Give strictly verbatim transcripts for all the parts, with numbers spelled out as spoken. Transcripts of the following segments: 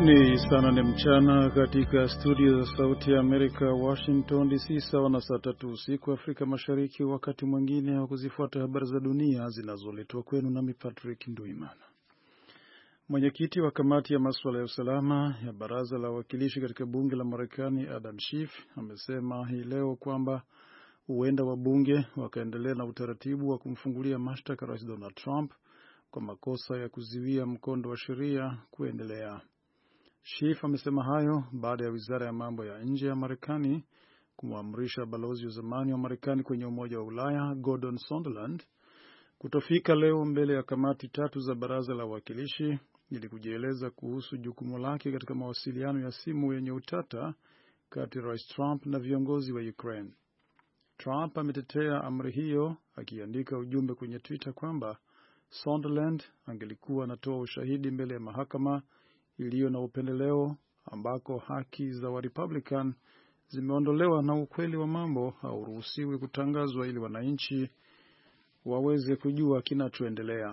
Ni saa nane mchana katika studio za Sauti ya Amerika, Washington D C, sawa na saa tatu usiku Afrika Mashariki. Wakati mwingine wa kuzifuata habari za dunia zinazoletwa kwenu nami Patrick Nduimana. Mwenyekiti wa kamati ya masuala ya usalama ya baraza la wawakilishi katika bunge la Marekani, Adam Schiff, amesema hii leo kwamba huenda wabunge wakaendelea na utaratibu wa kumfungulia mashtaka Rais Donald Trump kwa makosa ya kuziwia mkondo wa sheria kuendelea. Schiff amesema hayo baada ya wizara ya mambo ya nje ya Marekani kumwamrisha balozi wa zamani wa Marekani kwenye Umoja wa Ulaya, Gordon Sondland, kutofika leo mbele ya kamati tatu za baraza la wawakilishi ili kujieleza kuhusu jukumu lake katika mawasiliano ya simu yenye utata kati ya Rais Trump na viongozi wa Ukraine. Trump ametetea amri hiyo akiandika ujumbe kwenye Twitter kwamba Sondland angelikuwa anatoa ushahidi mbele ya mahakama iliyo na upendeleo ambako haki za wa Republican zimeondolewa na ukweli wa mambo hauruhusiwi kutangazwa ili wananchi waweze kujua kinachoendelea.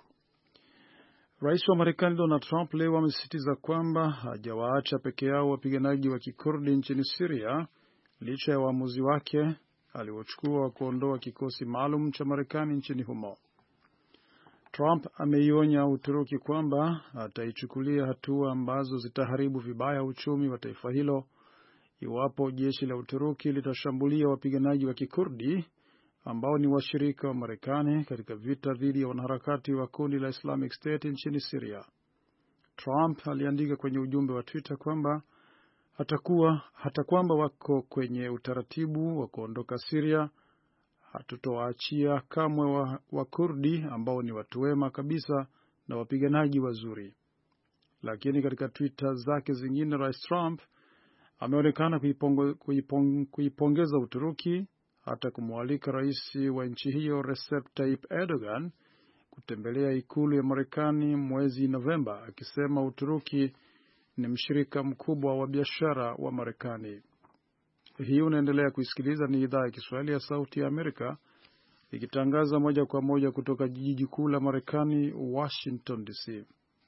Rais wa Marekani Donald Trump leo amesisitiza kwamba hajawaacha peke yao wapiganaji wa Kikurdi nchini Syria licha ya uamuzi wake aliochukua wa kuondoa kikosi maalum cha Marekani nchini humo. Trump ameionya Uturuki kwamba ataichukulia hatua ambazo zitaharibu vibaya uchumi wa taifa hilo iwapo jeshi la Uturuki litashambulia wapiganaji wa Kikurdi ambao ni washirika wa Marekani katika vita dhidi ya wanaharakati wa kundi la Islamic State nchini Syria. Trump aliandika kwenye ujumbe wa Twitter kwamba hatakuwa hata kwamba wako kwenye utaratibu wa kuondoka Syria, hatutowaachia kamwe wa, wa Kurdi ambao ni watu wema kabisa na wapiganaji wazuri. Lakini katika Twitter zake zingine, Rais Trump ameonekana kuipongo, kuipong, kuipongeza Uturuki, hata kumwalika rais wa nchi hiyo Recep Tayyip Erdogan kutembelea ikulu ya Marekani mwezi Novemba, akisema Uturuki ni mshirika mkubwa wa biashara wa Marekani. Hii unaendelea kuisikiliza, ni idhaa ya Kiswahili ya Sauti ya Amerika ikitangaza moja kwa moja kutoka jiji kuu la Marekani, Washington D C.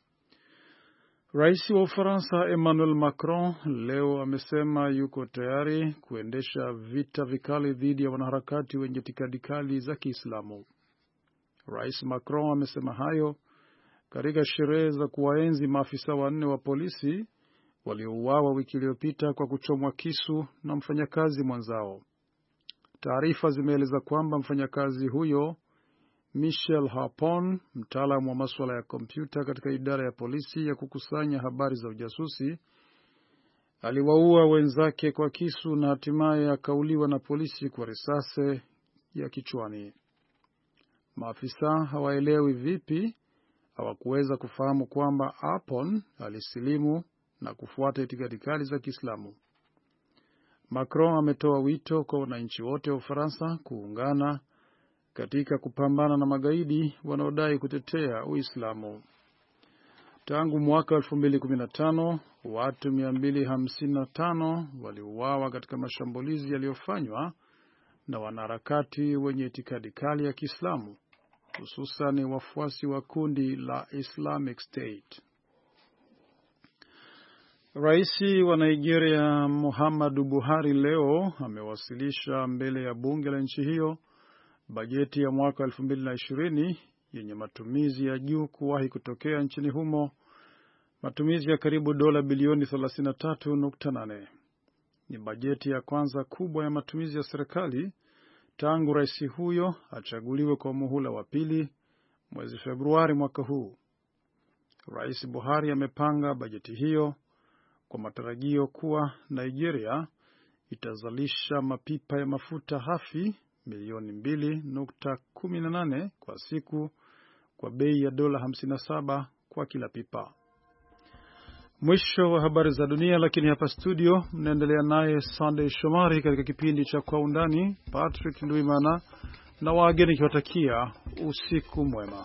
Rais wa Ufaransa Emmanuel Macron leo amesema yuko tayari kuendesha vita vikali dhidi ya wanaharakati wenye itikadi kali za Kiislamu. Rais Macron amesema hayo katika sherehe za kuwaenzi maafisa wanne wa polisi waliouawa wiki iliyopita kwa kuchomwa kisu na mfanyakazi mwenzao. Taarifa zimeeleza kwamba mfanyakazi huyo Michel Harpon, mtaalamu wa masuala ya kompyuta katika idara ya polisi ya kukusanya habari za ujasusi, aliwaua wenzake kwa kisu na hatimaye akauliwa na polisi kwa risasi ya kichwani. Maafisa hawaelewi vipi hawakuweza kufahamu kwamba Harpon alisilimu na kufuata itikadi kali za Kiislamu. Macron ametoa wito kwa wananchi wote wa Ufaransa kuungana katika kupambana na magaidi wanaodai kutetea Uislamu. Tangu mwaka elfu mbili kumi na tano, watu mia mbili hamsini na tano waliuawa katika mashambulizi yaliyofanywa na wanaharakati wenye itikadi kali ya Kiislamu, hususan wafuasi wa kundi la Islamic State. Rais wa Nigeria Muhammadu Buhari leo amewasilisha mbele ya bunge la nchi hiyo bajeti ya mwaka elfu mbili na ishirini yenye matumizi ya juu kuwahi kutokea nchini humo, matumizi ya karibu dola bilioni thelathini na tatu nukta nane. Ni bajeti ya kwanza kubwa ya matumizi ya serikali tangu rais huyo achaguliwe kwa muhula wa pili mwezi Februari mwaka huu. Rais Buhari amepanga bajeti hiyo kwa matarajio kuwa Nigeria itazalisha mapipa ya mafuta hafi milioni mbili nukta kumi na nane kwa siku kwa bei ya dola hamsini na saba kwa kila pipa. Mwisho wa habari za dunia, lakini hapa studio mnaendelea naye Sunday Shomari katika kipindi cha Kwa Undani. Patrick Nduimana na wageni kiwatakia usiku mwema.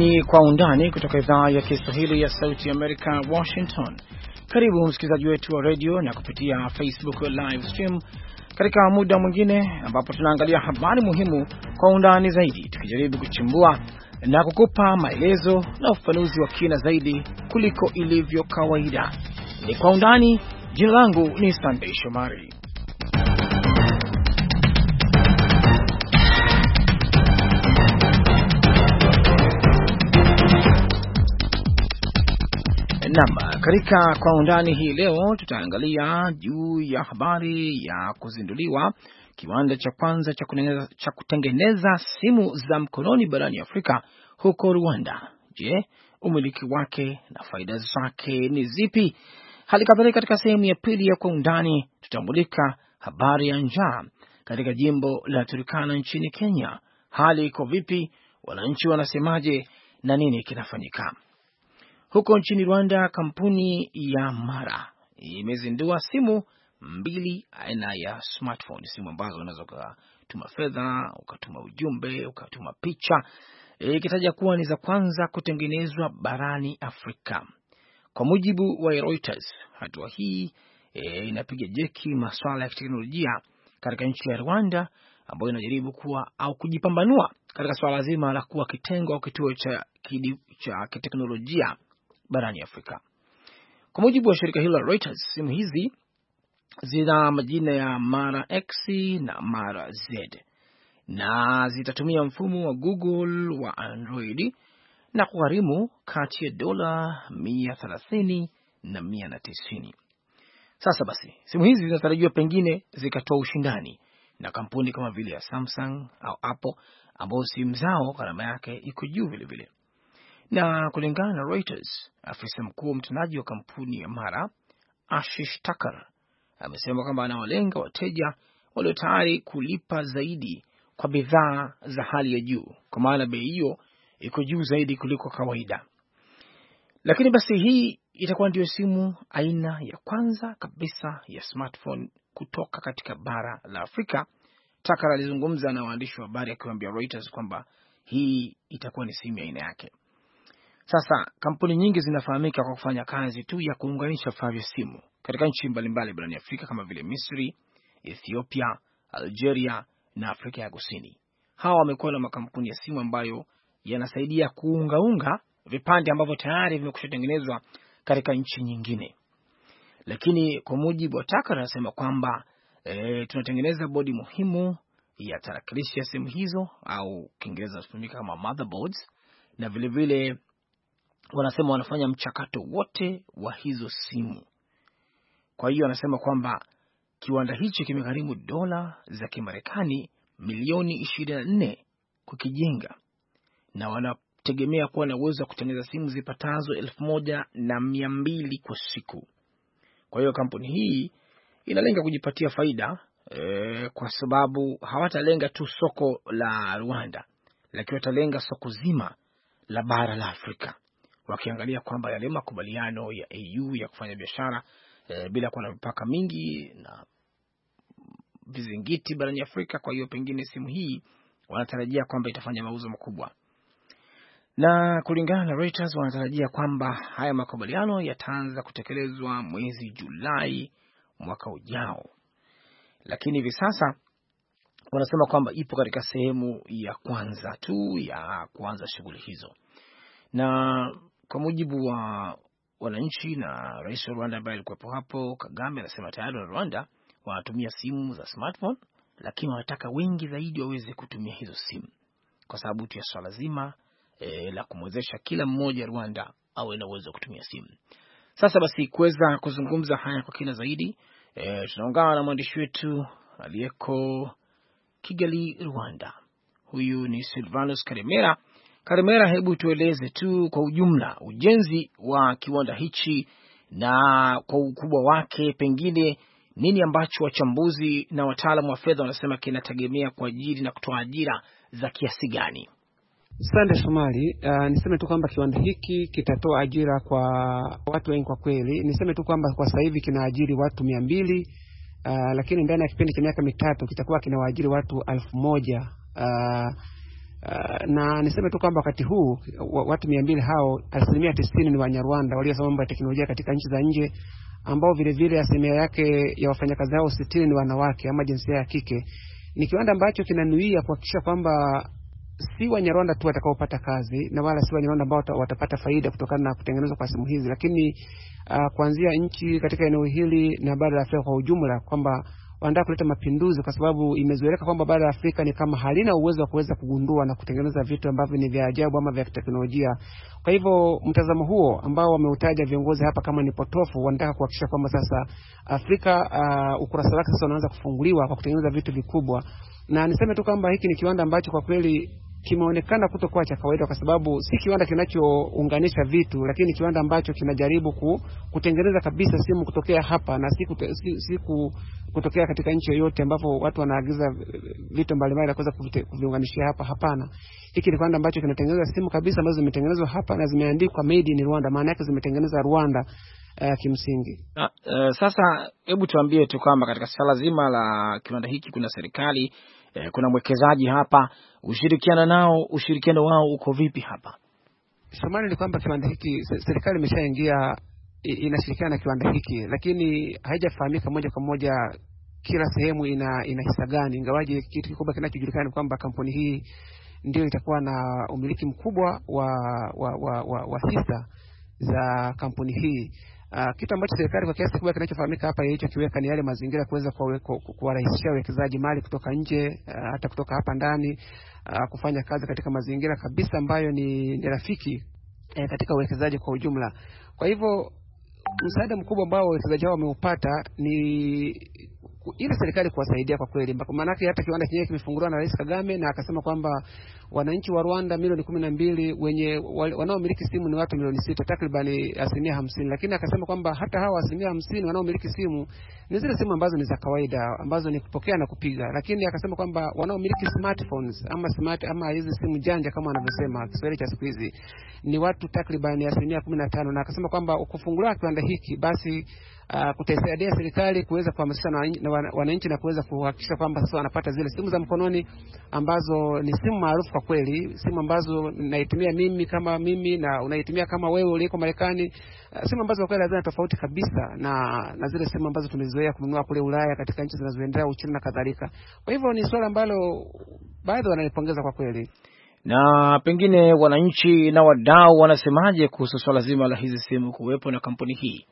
ni Kwa Undani kutoka idhaa ya Kiswahili ya Sauti ya Amerika, Washington. Karibu msikilizaji wetu wa radio na kupitia Facebook live stream katika muda mwingine ambapo tunaangalia habari muhimu kwa undani zaidi, tukijaribu kuchimbua na kukupa maelezo na ufafanuzi wa kina zaidi kuliko ilivyo kawaida. Ni Kwa Undani. Jina langu ni Sunday Shomari. Naam, katika Kwa Undani hii leo tutaangalia juu ya habari ya kuzinduliwa kiwanda cha kwanza cha kutengeneza, cha kutengeneza simu za mkononi barani Afrika huko Rwanda. Je, umiliki wake na faida zake ni zipi? Hali kadhalika katika sehemu ya pili ya Kwa Undani tutambulika habari ya njaa katika jimbo la Turkana nchini Kenya. Hali iko vipi? Wananchi wanasemaje na nini kinafanyika? Huko nchini Rwanda, kampuni ya Mara imezindua simu mbili aina ya smartphone, simu ambazo unaweza kutuma fedha, ukatuma ujumbe, ukatuma picha, ikitaja kuwa ni za kwanza kutengenezwa barani Afrika. Kwa mujibu wa Reuters, hatua hii e, inapiga jeki masuala ya teknolojia katika nchi ya Rwanda ambayo inajaribu kuwa au kujipambanua katika swala zima la kuwa kitengo au kituo cha cha teknolojia barani Afrika. Kwa mujibu wa shirika hilo Reuters, simu hizi zina majina ya Mara X na Mara Z na zitatumia mfumo wa Google wa Android na kugharimu kati ya dola mia thelathini na mia tisini. Sasa basi, simu hizi zinatarajiwa pengine zikatoa ushindani na kampuni kama vile ya Samsung au Apple ambao simu zao gharama yake iko juu vile vile. Na kulingana na Reuters, afisa mkuu mtendaji wa kampuni ya Mara, Ashish Thakur, amesema kwamba anawalenga wateja walio tayari kulipa zaidi kwa bidhaa za hali ya juu, kwa maana bei hiyo iko juu zaidi kuliko kawaida. Lakini basi hii itakuwa ndio simu aina ya kwanza kabisa ya smartphone kutoka katika bara la Afrika. Thakur alizungumza na waandishi wa habari akiwaambia Reuters kwamba hii itakuwa ni simu aina yake. Sasa kampuni nyingi zinafahamika kwa kufanya kazi tu ya kuunganisha vifaa vya simu katika nchi mbalimbali barani Afrika kama vile Misri, Ethiopia, Algeria na Afrika ya Kusini. Hawa wamekuwa na makampuni ya simu ambayo yanasaidia kuungaunga vipande ambavyo tayari vimekushatengenezwa katika nchi nyingine. Lakini kwa mujibu wa Thakur anasema kwamba e, tunatengeneza bodi muhimu ya tarakilishi ya simu hizo au Kiingereza inatumika kama motherboards, na vile vile wanasema wanafanya mchakato wote wa hizo simu. Kwa hiyo anasema kwamba kiwanda hicho kimegharimu dola za Kimarekani milioni ishirini na nne kukijenga, na wanategemea kuwa na uwezo wa kutengeneza simu zipatazo elfu moja na mia mbili kwa siku. Kwa hiyo kampuni hii inalenga kujipatia faida e, kwa sababu hawatalenga tu soko la Rwanda, lakini watalenga soko zima la bara la Afrika, wakiangalia kwamba yale makubaliano ya E U ya kufanya biashara e, bila kuwa na mipaka mingi na vizingiti barani Afrika. Kwa hiyo pengine simu hii wanatarajia kwamba itafanya mauzo makubwa, na kulingana na Reuters wanatarajia kwamba haya makubaliano yataanza kutekelezwa mwezi Julai mwaka ujao. Lakini hivi sasa wanasema kwamba ipo katika sehemu ya kwanza tu ya kuanza shughuli hizo. Na kwa mujibu wa wananchi na rais wa Rwanda ambaye alikuwa hapo, Kagame, anasema tayari wa Rwanda wanatumia simu za smartphone, lakini wanataka wengi zaidi waweze kutumia hizo simu kwa sababu tu ya swala zima e, la kumwezesha kila mmoja Rwanda awe na uwezo kutumia simu. Sasa basi, kuweza kuzungumza haya kwa kina zaidi, e, tunaungana na mwandishi wetu aliyeko Kigali, Rwanda. Huyu ni Silvanus Karemera. Karemera, hebu tueleze tu kwa ujumla ujenzi wa kiwanda hichi na kwa ukubwa wake, pengine nini ambacho wachambuzi na wataalamu wa fedha wanasema kinategemea kwa ajili na kutoa ajira za kiasi gani? Asante Somali. Uh, niseme tu kwamba kiwanda hiki kitatoa ajira kwa watu wengi kwa kweli. Niseme tu kwamba kwa sasa hivi kinaajiri watu mia mbili, uh, lakini ndani ya kipindi cha miaka mitatu kitakuwa kinawaajiri watu elfu moja. Uh, Uh, na niseme tu kwamba wakati huu watu mia mbili hao asilimia tisini ni Wanyarwanda waliosoma mambo ya teknolojia katika nchi za nje, ambao vile vile asilimia yake ya wafanyakazi hao sitini ni wanawake ama jinsia ya kike. Ni kiwanda ambacho kinanuia kuhakikisha kwamba si Wanyarwanda tu watakaopata kazi na wala si Wanyarwanda ambao watapata faida kutokana na kutengenezwa kwa simu hizi, lakini uh, kuanzia nchi katika eneo hili na bara la Afrika kwa ujumla, kwamba wanataka kuleta mapinduzi, kwa sababu imezoeleka kwamba bara la Afrika ni kama halina uwezo wa kuweza kugundua na kutengeneza vitu ambavyo ni vya ajabu ama vya teknolojia. Kwa hivyo mtazamo huo ambao wameutaja viongozi hapa kama ni potofu, wanataka kuhakikisha kwamba sasa Afrika uh, ukurasa wake sasa unaanza kufunguliwa kwa kutengeneza vitu vikubwa. Na niseme tu kwamba hiki ni kiwanda ambacho kwa kweli kimeonekana kutokuwa cha kawaida, kwa sababu si kiwanda kinachounganisha vitu, lakini kiwanda ambacho kinajaribu ku, kutengeneza kabisa simu kutokea hapa na si, kute, si, si ku, kutokea katika nchi yoyote ambapo watu wanaagiza vitu mbalimbali na kuweza kuviunganishia hapa. Hapana, hiki ni kiwanda ambacho kinatengeneza simu kabisa ambazo zimetengenezwa hapa na zimeandikwa made in Rwanda, maana yake zimetengenezwa Rwanda. Uh, kimsingi. Na, uh, sasa hebu tuambie tu kwamba katika swala zima la kiwanda hiki kuna serikali, eh, kuna mwekezaji hapa, ushirikiano nao, ushirikiano wao uko vipi hapa? Shomari ni kwamba kiwanda hiki serikali imeshaingia inashirikiana na kiwanda hiki, lakini haijafahamika moja kwa moja kila sehemu ina ina hisa gani, ingawaje kitu kikubwa kinachojulikana kwamba kampuni hii ndio itakuwa na umiliki mkubwa wa wa wa, wa, wa hisa za kampuni hii. Uh, kitu ambacho serikali kwa kiasi kikubwa kinachofahamika hapa hicho kiweka ni yale mazingira kuweza kuwarahisishia wawekezaji mali kutoka nje, uh, hata kutoka hapa ndani, uh, kufanya kazi katika mazingira kabisa ambayo ni, ni rafiki eh, katika uwekezaji kwa ujumla. Kwa hivyo msaada mkubwa ambao wawekezaji hao wameupata ni ile serikali kuwasaidia kwa kweli. Maana yake hata kiwanda chenyewe kimefunguliwa na Rais Kagame na akasema kwamba wananchi wa Rwanda milioni kumi na mbili wenye wanaomiliki simu ni watu milioni sita, takriban asilimia hamsini. Lakini akasema kwamba hata hawa asilimia hamsini wanaomiliki simu ni zile simu ambazo ni za kawaida, ambazo ni kupokea na kupiga. Lakini akasema kwamba wanaomiliki smartphones ama smart ama hizi simu janja kama wanavyosema Kiswahili cha siku hizi ni watu takriban asilimia kumi na tano. Na akasema kwamba ukifunguliwa kiwanda hiki basi Uh, kutasaidia serikali kuweza kuhamasisha na wananchi na kuweza kuhakikisha kwamba sasa wanapata zile simu za mkononi ambazo ni simu maarufu kwa kweli, simu ambazo naitumia mimi kama mimi na unaitumia kama wewe uliko Marekani, uh, simu ambazo kwa kweli hazina tofauti kabisa na na zile simu ambazo tumezoea kununua kule Ulaya katika nchi zinazoendelea, Uchina na kadhalika. Kwa hivyo ni swala ambalo baadhi wanalipongeza kwa kweli. Na pengine wananchi na wadau wanasemaje kuhusu swala zima la hizi simu kuwepo na kampuni hii?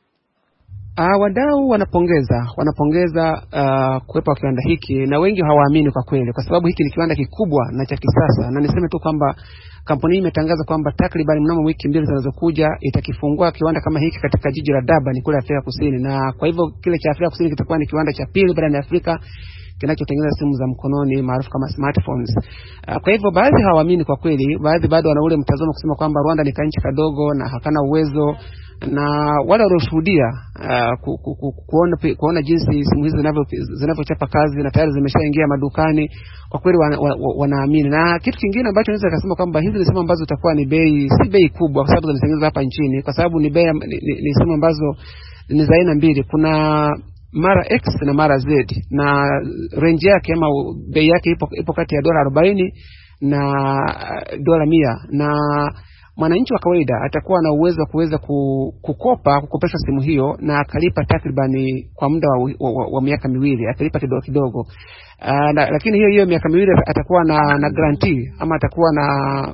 Ah, wadau wanapongeza, wanapongeza uh, kuwepo kwa kiwanda hiki, na wengi hawaamini kwa kweli, kwa sababu hiki ni kiwanda kikubwa na cha kisasa. Na niseme tu kwamba kampuni hii imetangaza kwamba takriban mnamo wiki mbili zinazokuja itakifungua kiwanda kama hiki katika jiji la Durban kule Afrika Kusini, na kwa hivyo kile cha Afrika Kusini kitakuwa ni kiwanda cha pili barani Afrika kinachotengeneza simu za mkononi maarufu kama smartphones. Uh, kwa hivyo baadhi hawaamini kwa kweli, baadhi bado wana ule mtazamo kusema kwamba Rwanda ni kanchi kadogo na hakana uwezo, na wale walioshuhudia uh, ku, ku, ku, kuona kuona jinsi simu hizi zinavyo zinavyochapa kazi na tayari zimeshaingia madukani, kwa kweli wanaamini. Wana, wana na kitu kingine ambacho naweza kusema kwamba hizi ni simu ambazo zitakuwa ni bei si bei kubwa, kwa sababu zinatengenezwa hapa nchini, kwa sababu ni bei ni, ni, ni simu ambazo ni za aina mbili, kuna mara X na mara Z, na range yake ama bei yake ipo ipo kati ya dola arobaini na dola mia, na mwananchi wa kawaida atakuwa na uwezo wa kuweza kukopa kukopesha simu hiyo na akalipa takribani kwa muda wa, wa, wa, wa miaka miwili, akalipa kidogo kidogo. Uh, na, lakini hiyo hiyo miaka miwili atakuwa na na guarantee ama atakuwa na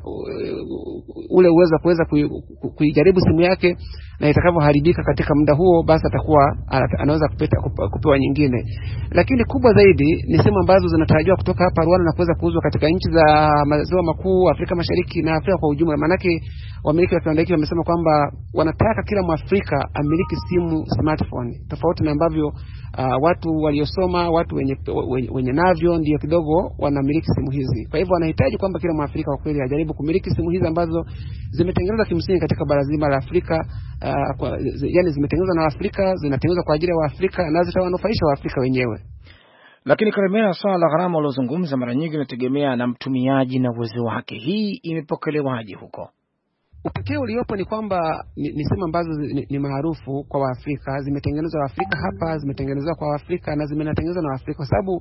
uh, ule uwezo wa kuweza kuijaribu simu yake, na itakavyoharibika katika muda huo basi atakuwa anaweza kupata kupewa nyingine. Lakini kubwa zaidi ni simu ambazo zinatarajiwa kutoka hapa Rwanda na kuweza kuuzwa katika nchi za maziwa makuu, Afrika Mashariki na Afrika kwa ujumla. Maana yake wamiliki wa kiwanda hiki wamesema kwamba wanataka kila Mwafrika amiliki simu smartphone, tofauti na ambavyo uh, watu waliosoma, watu wenye wenye, wenye navyo ndio kidogo wanamiliki simu hizi. Kwa hivyo wanahitaji kwamba kila Mwafrika kwa kweli ajaribu kumiliki simu hizi ambazo zimetengenezwa kimsingi katika bara zima la Afrika. Uh, kwa, yani zimetengenezwa na Afrika, zinatengenezwa kwa ajili ya Waafrika na zitawanufaisha Waafrika wenyewe. Lakini Karemera, swala la gharama ulozungumza mara nyingi inategemea na mtumiaji na uwezo wake. Hii imepokelewaje huko? Upekee uliopo ni kwamba ni, ni simu ambazo ni, ni maarufu kwa Waafrika, zimetengenezwa Waafrika hapa, zimetengenezwa kwa Waafrika na zimetengenezwa na Waafrika, kwa sababu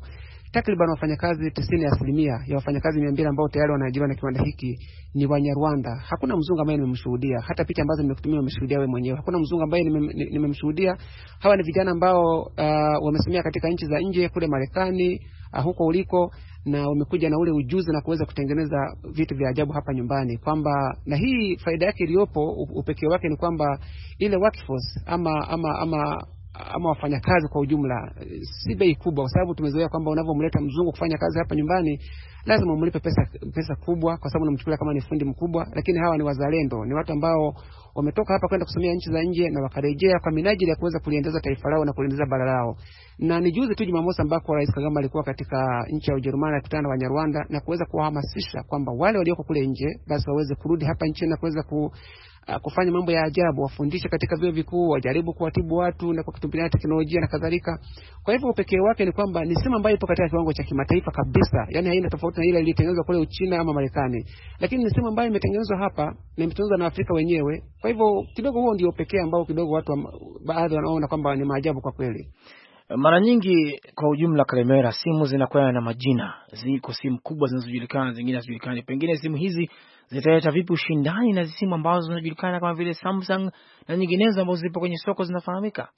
takriban wafanyakazi tisini asilimia ya wafanyakazi mia mbili ambao tayari wanaajiriwa na kiwanda hiki ni Wanyarwanda. Hakuna mzungu ambaye nimemshuhudia, hata picha ambazo nimekutumia nimeshuhudia wewe mwenyewe. Hakuna mzungu ambaye nimemshuhudia. Hawa ni vijana ambao uh, wamesomea katika nchi za nje kule Marekani, uh, huko uliko, na wamekuja na ule ujuzi na kuweza kutengeneza vitu vya ajabu hapa nyumbani. Kwamba na hii faida yake iliyopo, upekee wake ni kwamba ile workforce ama ama ama ama wafanyakazi kwa ujumla si bei kubwa, kwa sababu tumezoea kwamba unavomleta mzungu kufanya kazi hapa nyumbani lazima umlipe pesa pesa kubwa, kwa sababu unamchukulia kama ni fundi mkubwa. Lakini hawa ni wazalendo, ni watu ambao wametoka hapa kwenda kusomea nchi za nje na wakarejea kwa minajili ya kuweza kuliendeleza taifa lao na kuliendeleza bara lao. Na ni juzi tu Jumamosi ambako Rais Kagame alikuwa katika nchi ya Ujerumani akikutana na Wanyarwanda na kuweza kuwahamasisha kwamba wale walioko kule nje basi waweze kurudi hapa nchini na kuweza ku kufanya mambo ya ajabu, wafundishe katika vyuo vikuu, wajaribu kuwatibu watu na kwa kutumia teknolojia na kadhalika. Kwa hivyo upekee wake ni kwamba ni sema ambayo ipo katika kiwango cha kimataifa kabisa, yani haina tofauti na ile iliyotengenezwa kule Uchina ama Marekani, lakini ni sema ambayo imetengenezwa hapa na imetengenezwa na Afrika wenyewe. Kwa hivyo kidogo huo ndio upekee ambao kidogo watu wa, baadhi wanaona kwamba ni maajabu kwa kweli. Mara nyingi kwa ujumla Karemera, simu zinakuwa na majina, ziko simu kubwa zinazojulikana, zingine hazijulikani. Pengine simu hizi zitaleta vipi ushindani na simu ambazo zinajulikana kama vile Samsung na nyinginezo ambazo zipo kwenye soko zinafahamika?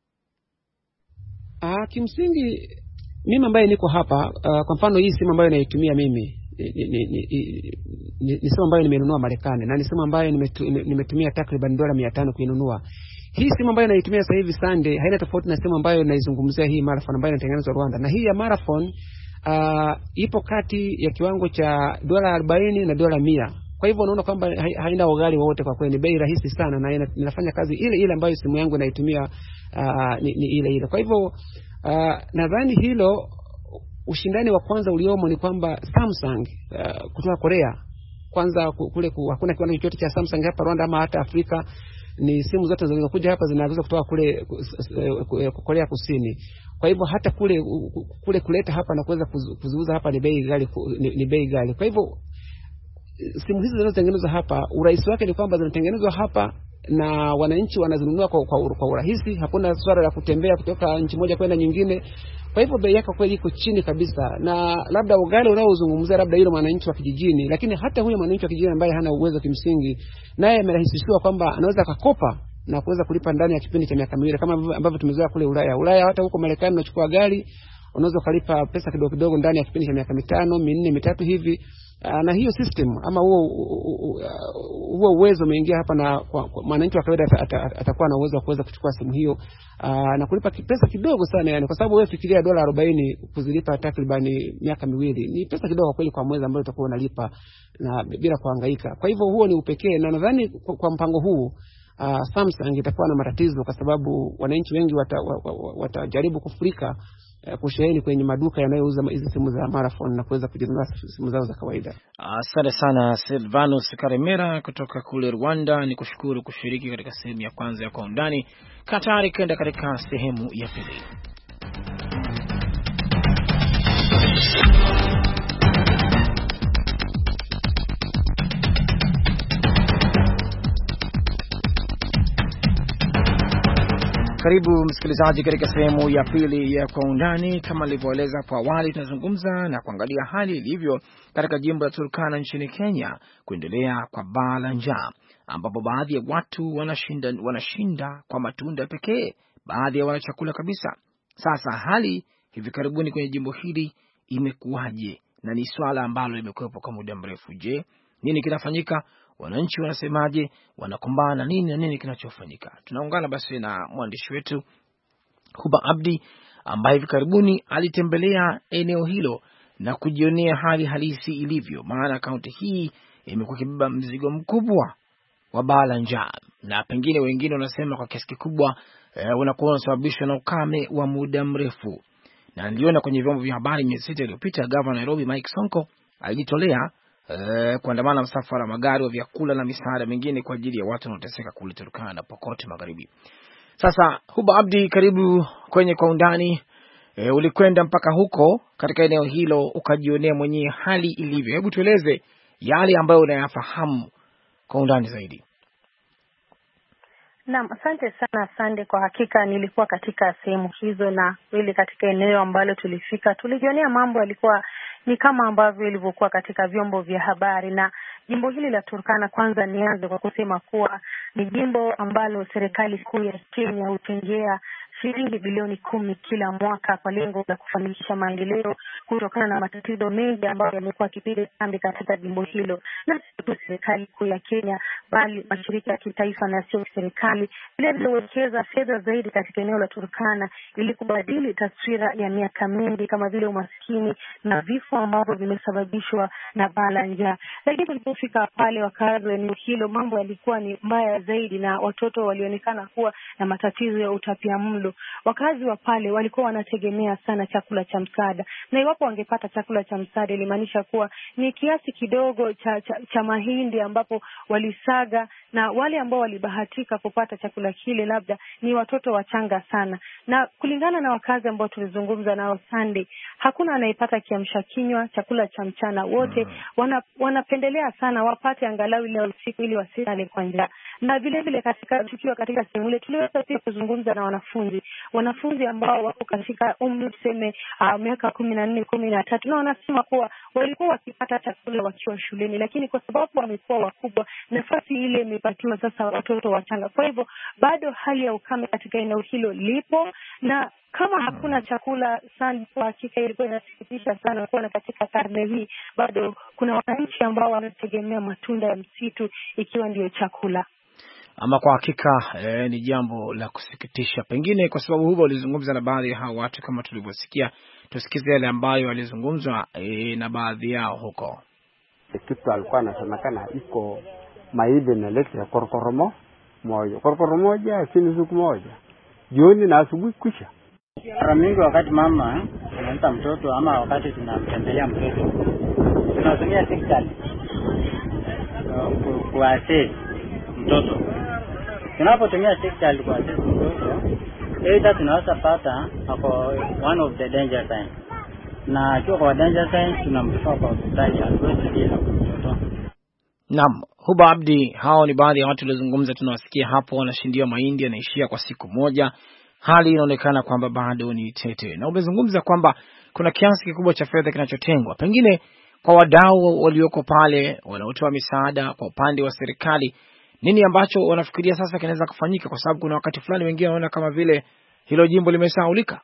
Ah, kimsingi mimi ambaye niko hapa, uh, kwa mfano hii simu ambayo naitumia mimi ni ni ni, ni, ni, ni simu ambayo nimenunua Marekani, na ni simu ambayo nimetumia takriban dola mia tano kuinunua. Hii simu ambayo naitumia sasa hivi Sunday haina tofauti na simu ambayo naizungumzia hii Marathon ambayo inatengenezwa Rwanda. Na hii ya Marathon uh, ipo kati ya kiwango cha dola arobaini na dola mia. Kwa hivyo unaona kwamba haina ughali wote, kwa kweli ni bei rahisi sana na inafanya kazi ile ile ambayo simu yangu naitumia uh, ni, ni ile ile. Kwa hivyo uh, nadhani hilo ushindani wa kwanza uliomo ni kwamba Samsung uh, kutoka Korea, kwanza kule ku, hakuna kiwanda chochote cha Samsung hapa Rwanda ama hata Afrika. Ni simu zote zinazokuja hapa zinaagizwa kutoka kule Korea Kusini. Kwa hivyo hata kule kule kuleta hapa na kuweza kuziuza hapa ni bei ghali, ni, ni bei ghali. Kwa hivyo simu hizi zinazotengenezwa hapa, urahisi wake ni kwamba zinatengenezwa hapa na wananchi wanazinunua kwa, kwa, kwa urahisi. Hakuna swala la kutembea kutoka nchi moja kwenda nyingine. Kwa hivyo bei yake kweli iko chini kabisa. Na labda ugali unaozungumzia labda hilo mwananchi wa kijijini, lakini hata huyo mwananchi wa kijijini ambaye hana uwezo kimsingi, naye amerahisishwa kwamba anaweza kukopa na kuweza kulipa ndani ya kipindi cha miaka miwili, kama ambavyo tumezoea kule Ulaya. Ulaya hata huko Marekani unachukua gari unaweza kulipa pesa kidogo kidogo ndani ya kipindi cha miaka mitano, minne, mitatu hivi. Na hiyo system ama huo huo uwezo umeingia hapa, na mwananchi wa kawaida atakuwa na uwezo wa kuweza kuchukua simu hiyo aa, na kulipa pesa kidogo sana, yani kwa sababu wewe fikiria dola arobaini kuzilipa takriban miaka miwili ni pesa kidogo kweli kwa mwezi ambayo utakuwa unalipa na bila kuhangaika. Kwa hivyo huo ni upekee, na nadhani kwa, kwa mpango huu Uh, Samsung itakuwa na matatizo kwa sababu wananchi wengi watajaribu wata kufurika uh, kusheheni kwenye maduka yanayouza hizi simu za Marathon na kuweza kujinunua simu zao za kawaida. Asante uh, sana Silvanus Karemera kutoka kule Rwanda. Ni kushukuru kushiriki katika sehemu ya kwanza ya Kwa Undani. Katari kwenda katika sehemu ya pili. Karibu msikilizaji katika sehemu ya pili ya Kwa Undani. Kama nilivyoeleza hapo awali, tunazungumza na kuangalia hali ilivyo katika jimbo la Turkana nchini Kenya, kuendelea kwa baa la njaa, ambapo baadhi ya watu wanashinda wanashinda kwa matunda pekee, baadhi ya wana chakula kabisa. Sasa hali hivi karibuni kwenye jimbo hili imekuwaje, na ni swala ambalo limekuwepo kwa muda mrefu. Je, nini kinafanyika? Wananchi wanasemaje? Wanakumbana nini na nini kinachofanyika? Tunaungana basi na mwandishi wetu Huba Abdi ambaye hivi karibuni alitembelea eneo hilo na kujionea hali halisi ilivyo, maana kaunti hii imekuwa kibeba mzigo mkubwa wa baa la njaa, na pengine wengine wanasema kwa kiasi kikubwa eh, unakuwa unasababishwa na ukame wa muda mrefu. Na niliona kwenye vyombo vya habari miezi sita iliyopita Governor Nairobi Mike Sonko alijitolea Uh, kuandamana msafara magari wa vyakula na misaada mingine kwa ajili ya watu wanaoteseka kule Turkana na Pokot Magharibi. Sasa Huba Abdi, karibu kwenye Kwa Undani. Uh, ulikwenda mpaka huko katika eneo hilo ukajionea mwenyewe hali ilivyo. Hebu tueleze yale ambayo unayafahamu kwa undani zaidi. Naam, asante sana Sande. Kwa hakika nilikuwa katika sehemu hizo, na kweli katika eneo ambalo tulifika tulijionea mambo yalikuwa ni kama ambavyo ilivyokuwa katika vyombo vya habari. Na jimbo hili la Turkana, kwanza nianze kwa kusema kuwa ni jimbo ambalo serikali kuu ya Kenya hutengea shilingi bilioni kumi kila mwaka kwa lengo la kufanikisha maendeleo kutokana na matatizo mengi ambayo yamekuwa yakipiga kambi katika jimbo hilo. Na sio serikali kuu ya Kenya, bali mashirika ya kitaifa na sio serikali vile vile huwekeza fedha zaidi katika eneo la Turkana ili kubadili taswira ya miaka mingi kama vile umaskini na vifo ambavyo vimesababishwa na baa la njaa. Lakini tulipofika pale wakazi wa eneo hilo, mambo yalikuwa ni mbaya zaidi, na watoto walionekana kuwa na matatizo ya utapiamlo. Wakazi wa pale walikuwa wanategemea sana chakula cha msaada, na iwapo wangepata chakula cha msaada ilimaanisha kuwa ni kiasi kidogo cha, cha, cha mahindi ambapo walisaga, na wale ambao walibahatika kupata chakula kile labda ni watoto wachanga sana. Na kulingana na wakazi ambao tulizungumza nao Sunday, hakuna anayepata kiamsha kinywa, chakula cha mchana. Wote wana, wanapendelea sana wapate angalau ile usiku ili wasilale kwa njaa. Na vile vile katika tukiwa katika sehemu ile tuliweza pia kuzungumza na wanafunzi wanafunzi ambao wako katika umri tuseme uh, miaka kumi na nne kumi na tatu, na wanasema kuwa walikuwa wakipata chakula wakiwa shuleni, lakini kwa sababu wamekuwa wakubwa nafasi ile imepatiwa sasa watoto wachanga. Kwa hivyo bado hali ya ukame katika eneo hilo lipo, na kama hakuna chakula sana, kwa hakika ilikuwa inasikitisha sana kuona katika karne hii bado kuna wananchi ambao wanategemea matunda ya msitu ikiwa ndio chakula. Ama kwa hakika eh, ni jambo la kusikitisha. Pengine kwa sababu huwa walizungumza na baadhi ya hao watu kama tulivyosikia, tusikize yale ambayo walizungumzwa eh, na baadhi yao huko. Kitu alikuwa anasemekana iko maidi na leki ya korokoromo moja. Korokoro moja, chini siku moja. Jioni na asubuhi kusha. Mara mingi wakati mama anampa mtoto ama wakati tunamtembelea mtoto, tunatumia tikali kwa assess mtoto. Tunapotumia tikali kwa assess mtoto, either tunaweza pata ako one of the danger signs. Na hiyo kwa danger signs tunamtoa kwa hospitali hatuwezi bila mtoto. Naam, Huba Abdi, hao ni baadhi ya watu waliozungumza, tunawasikia hapo, wanashindia mahindi yanaishia kwa siku moja. Hali inaonekana kwamba bado ni tete. Na umezungumza kwamba kuna kiasi kikubwa cha fedha kinachotengwa. Pengine kwa wadau walioko pale wanaotoa misaada kwa upande wa serikali, nini ambacho wanafikiria sasa kinaweza kufanyika, kwa sababu kuna wakati fulani wengine wanaona kama vile hilo jimbo limesahaulika?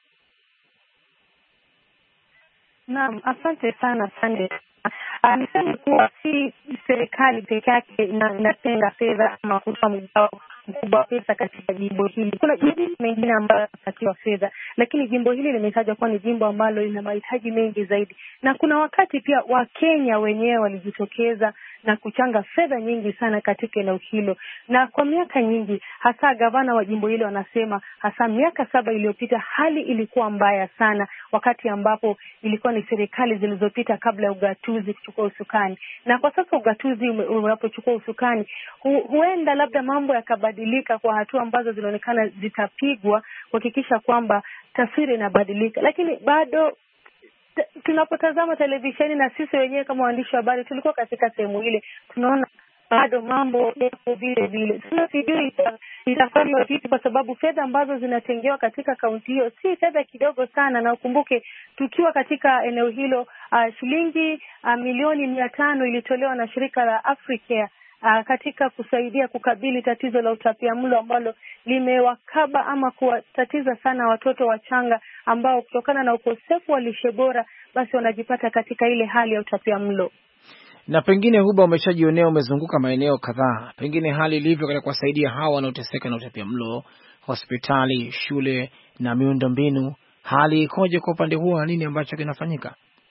Naam, asante sana Sande. Uh, niseme kuwa si serikali peke yake inatenga fedha ama kutoa mgao mkubwa pesa katika jimbo hili. Kuna jimbo mengine ambayo yanapatiwa fedha, lakini jimbo hili limetajwa kuwa ni jimbo ambalo lina mahitaji mengi zaidi. Na kuna wakati pia Wakenya wenyewe walijitokeza na kuchanga fedha nyingi sana katika eneo hilo. Na kwa miaka nyingi, hasa gavana wa jimbo hilo wanasema hasa miaka saba iliyopita hali ilikuwa mbaya sana, wakati ambapo ilikuwa ni serikali zilizopita kabla ya ugatuzi kuchukua usukani. Na kwa sasa ugatuzi unapochukua usukani, hu, huenda labda mambo yakabadilika kwa hatua ambazo zinaonekana zitapigwa kuhakikisha kwamba taswira inabadilika. Lakini bado tunapotazama televisheni na sisi wenyewe kama waandishi wa habari tulikuwa katika sehemu ile, tunaona bado mambo yako vile vile. Sasa sijui itafanywa vipi, kwa sababu fedha ambazo zinatengewa katika kaunti hiyo si fedha kidogo sana. Na ukumbuke tukiwa katika eneo hilo uh, shilingi uh, milioni mia tano ilitolewa na shirika la Africa uh, katika kusaidia kukabili tatizo la utapiamlo ambalo limewakaba ama kuwatatiza sana watoto wachanga ambao kutokana na ukosefu wa lishe bora basi wanajipata katika ile hali ya utapiamlo. Na pengine Huba, umeshajionea, umezunguka maeneo kadhaa, pengine hali ilivyo katika kuwasaidia hawa wanaoteseka na utapiamlo, hospitali, shule na miundombinu, hali ikoje kwa upande huo? Nini ambacho kinafanyika?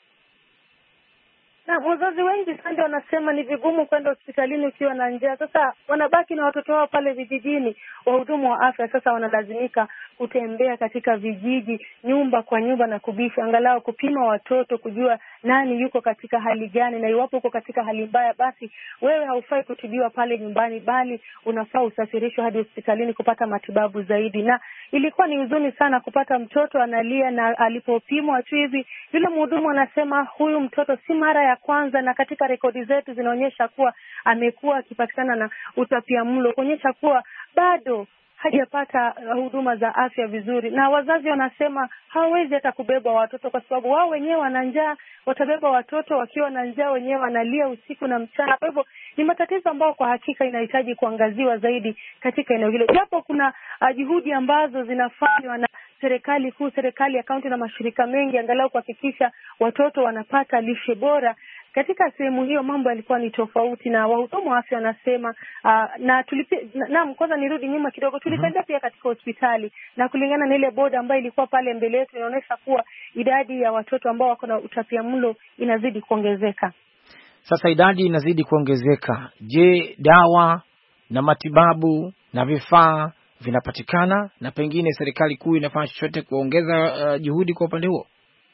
Na wazazi wengi sana wanasema ni vigumu kwenda hospitalini ukiwa na njaa. Sasa wanabaki na watoto wao pale vijijini. Wahudumu wa afya sasa wanalazimika kutembea katika vijiji, nyumba kwa nyumba, na kubisha angalau kupima watoto, kujua nani yuko katika hali gani, na iwapo uko katika hali mbaya basi wewe haufai kutibiwa pale nyumbani, bali unafaa usafirishwe hadi hospitalini kupata matibabu zaidi. Na ilikuwa ni huzuni sana kupata mtoto analia, na alipopimwa tu hivi yule mhudumu anasema huyu mtoto si mara ya kwanza, na katika rekodi zetu zinaonyesha kuwa amekuwa akipatikana na utapiamlo, kuonyesha kuwa bado hajapata huduma za afya vizuri, na wazazi wanasema hawawezi hata kubeba watoto kwa sababu wao wenyewe wana njaa. Watabeba watoto wakiwa na njaa, wenyewe wanalia usiku na mchana. Kwa hivyo ni matatizo ambayo kwa hakika inahitaji kuangaziwa zaidi katika eneo hilo, japo kuna uh, juhudi ambazo zinafanywa na serikali kuu, serikali ya kaunti na mashirika mengi angalau kuhakikisha watoto wanapata lishe bora. Katika sehemu hiyo mambo yalikuwa ni tofauti, na wahudumu wa afya wanasema uh, na tulipi na, na kwanza nirudi nyuma kidogo, tulipenda pia katika hospitali, na kulingana na ile board ambayo ilikuwa pale mbele yetu inaonyesha kuwa idadi ya watoto ambao wako na utapiamlo inazidi kuongezeka. Sasa idadi inazidi kuongezeka. Je, dawa na matibabu na vifaa vinapatikana, na pengine serikali kuu inafanya chochote kuongeza uh, juhudi kwa upande huo?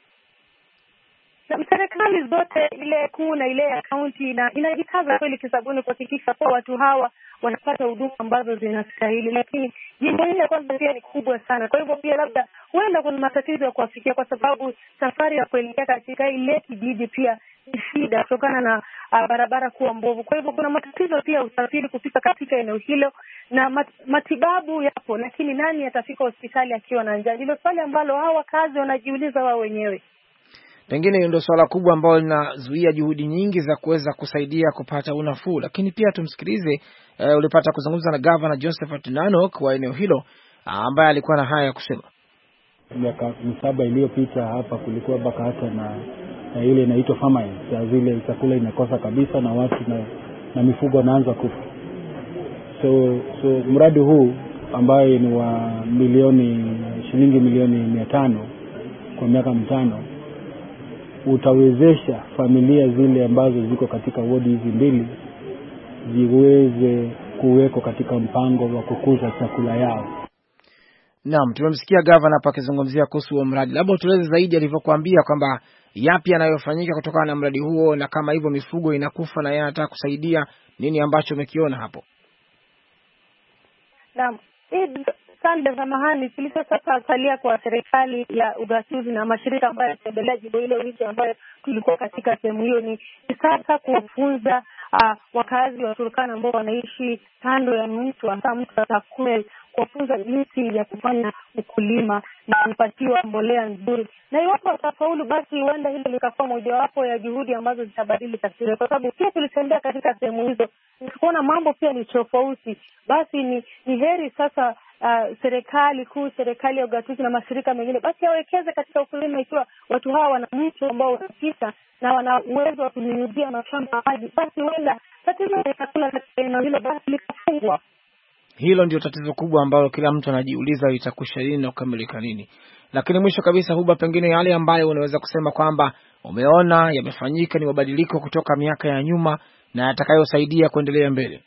Serikali zote, ile kuu na ile ya kaunti, na inajikaza kweli kisabuni kuhakikisha kwa watu hawa wanapata huduma ambazo zinastahili, lakini jimbo hili kwanza pia ni kubwa sana. Kwa hivyo pia labda huenda kuna matatizo ya kuwafikia, kwa sababu safari ya kuelekea katika ile kijiji pia ni shida kutokana na uh, barabara kuwa mbovu. Kwa hivyo kuna matatizo pia usafiri kufika katika eneo hilo, na mat, matibabu yapo, lakini nani atafika hospitali akiwa na njaa? Ndilo swali ambalo hawa wakazi wanajiuliza wao wenyewe. Pengine ndio swala kubwa ambalo linazuia juhudi nyingi za kuweza kusaidia kupata unafuu. Lakini pia tumsikilize, uh, ulipata kuzungumza na Governor Josephat Nanok wa eneo hilo, uh, ambaye alikuwa na haya ya kusema. Miaka misaba iliyopita hapa kulikuwa baka hata na, na ile inaitwa famine, ya zile chakula inakosa kabisa na watu na, na mifugo wanaanza kufa. So so mradi huu ambaye ni wa milioni shilingi milioni mia tano kwa miaka mitano utawezesha familia zile ambazo ziko katika wodi hizi mbili ziweze kuweko katika mpango wa kukuza chakula yao. Naam, tumemsikia governor hapa akizungumzia kuhusu mradi. Labda tueleze zaidi alivyokuambia kwamba yapi yanayofanyika kutokana na mradi huo, na kama hivyo mifugo inakufa na yeye anataka kusaidia, nini ambacho umekiona hapo? Naam, Sande, samahani, kilicho sasa salia kwa serikali ya ugatuzi na mashirika ambayo yanatembelea jimbo hilo wiki ambayo tulikuwa katika sehemu hiyo ni sasa kufunza uh, wakazi wa Turkana ambao wanaishi kando ya mto hasa mto wa Takwel, kufunza jinsi ya kufanya ukulima na kupatiwa mbolea nzuri. Na iwapo watafaulu, basi huenda hilo likakuwa mojawapo ya juhudi ambazo zitabadili taswira, kwa sababu pia tulitembea katika sehemu hizo tukaona mambo pia ni tofauti. Basi ni, ni heri sasa Uh, serikali kuu, serikali ya ugatuzi na mashirika mengine basi yawekeze katika ukulima. Ikiwa watu hawa wana mto ambao unapita na wana uwezo wa kunyunyuzia mashamba maji, basi huenda tatizo la chakula katika eneo hilo basi likafungwa. Hilo ndio tatizo kubwa ambalo kila mtu anajiuliza itakusha lini na kukamilika nini. Lakini mwisho kabisa, Huba, pengine yale ambayo unaweza kusema kwamba umeona yamefanyika ni mabadiliko kutoka miaka ya nyuma na yatakayosaidia kuendelea mbele.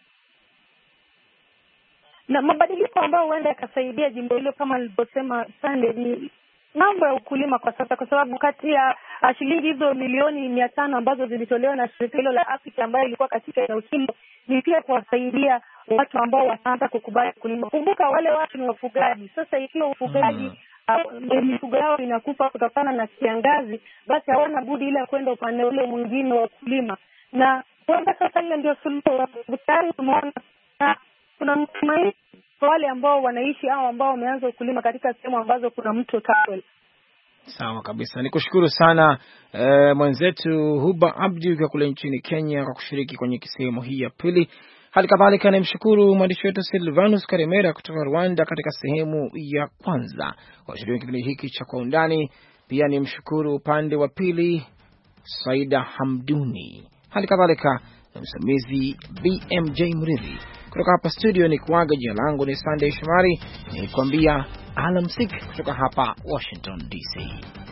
Na mabadiliko ambayo huenda yakasaidia jimbo hilo kama nilivyosema Sunday ni mambo ya ukulima kwa sasa, kwa sababu kati ya shilingi hizo milioni mia tano ambazo zilitolewa na shirika hilo la Afrika ambayo ilikuwa katika eneo hilo ni pia kuwasaidia watu ambao wataanza kukubali kulima. Kumbuka wale watu ni wafugaji. Sasa ikiwa ufugaji uh, mifugo yao inakufa kutokana na kiangazi, basi hawana budi ila kwenda upande ule mwingine wa kulima. Na kwa sasa hiyo ndio suluhu. Tayari tumeona kuna mtumaini kwa wale ambao wanaishi au ambao wameanza ukulima katika sehemu ambazo kuna mto Takwel. Sawa kabisa. Nikushukuru sana e, mwenzetu Huba Abdi kwa kule nchini Kenya kwa kushiriki kwenye sehemu hii ya pili. Hali kadhalika nimshukuru mwandishi wetu Silvanus Karimera kutoka Rwanda katika sehemu ya kwanza kwa kushiriki kipindi hiki cha Kwa Undani. Pia nimshukuru upande wa pili Saida Hamduni. Hali kadhalika msimamizi B M J Mridhi. Kutoka hapa studio ni kuaga, jina langu ni Sunday Shomari, ni kuambia alamsik kutoka hapa Washington D C.